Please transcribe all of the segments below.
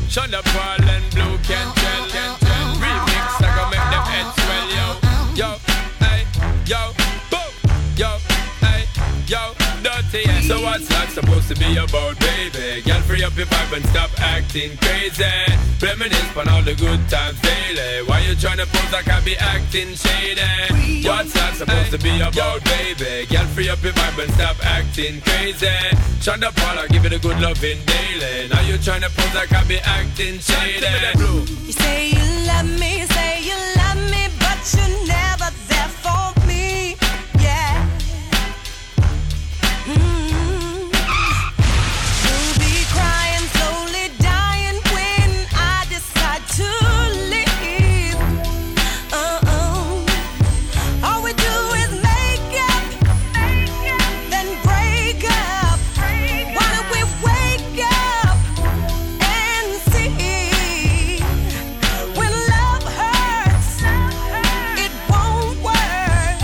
Shonda Paul and Blue Cantrell. Remix, I gon' make them heads swell, yo. Yo, hey, yo, boom, yo, hey, yo, dirty. So what's that supposed to be about, baby? Girl, free up your vibe and stop acting crazy. Reminisce on all the good times daily. Why you tryna pose like I be acting shady? What's that supposed to be about, baby? Girl, free up your vibe and stop acting crazy. Shonda Paul, I give it a good loving daily. Now you tryna pose like I be acting shady. You say you love me, but you're never there for me. Yeah. You'll be crying, slowly dying when I decide to leave. All we do is make up, then break up. Why don't we wake up and see? When love hurts, it won't work.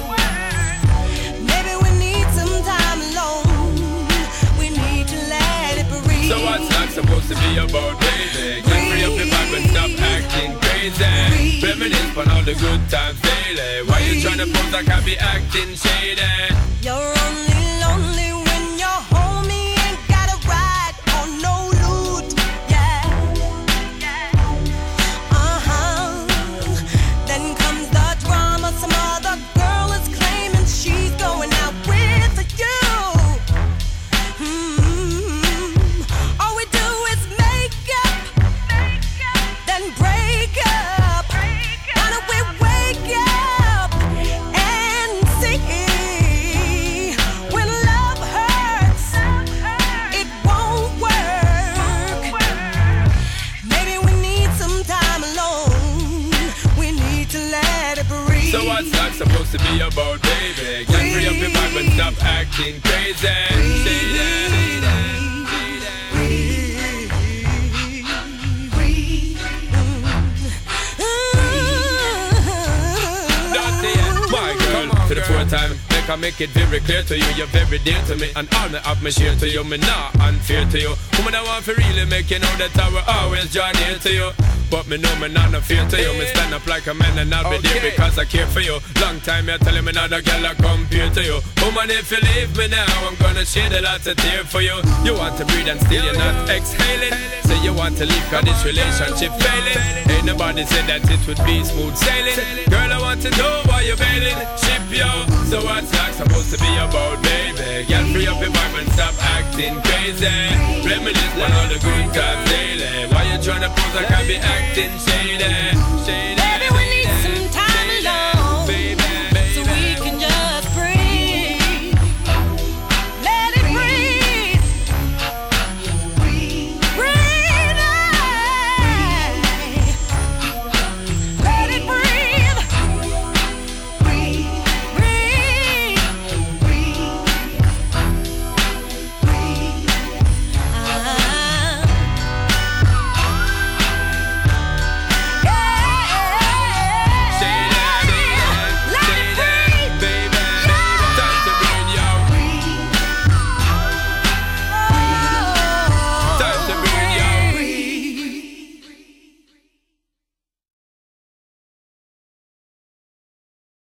Maybe we need some time alone. We need to let it breathe. So what's that supposed to be about, baby? Get free up your vibe and stop acting crazy. Reminisce on all the good times daily. Why you tryna pose like I be acting shady? You're only lonely when you're home. You ain't got a ride or no loot. Yeah. Then comes the drama. Some other girl is claiming she's going out with you. All we do is make up, then break up. Why don't we wake up and see? When love hurts, it won't work. Maybe we need some time alone. We need to let it breathe. So what's that supposed to be about, baby? Get free up your vibe and stop acting crazy. My girl, to the fourth time, make it very clear to you, you're very dear to me, and all me have me share to you, me not unfair to you. Woman, I want to really make you know that I will always draw near to you. But me know me not no fear to you. Me stand up like a man and I'll be there because I care for you. Long time you're telling me not a girl I compare to you. Woman, if you leave me now, I'm gonna shed a lot of tears for you. You want to breathe and still you're not exhaling. Say you want to leave cause this relationship failing. Ain't nobody said that it would be smooth sailing. Girl, I want to know why you're bailing. Ship yo. So what's that supposed to be about, baby? Girl, free up your vibe and stop acting crazy. Reminisce on all the good times daily. Why you tryna pose like I be acting shady?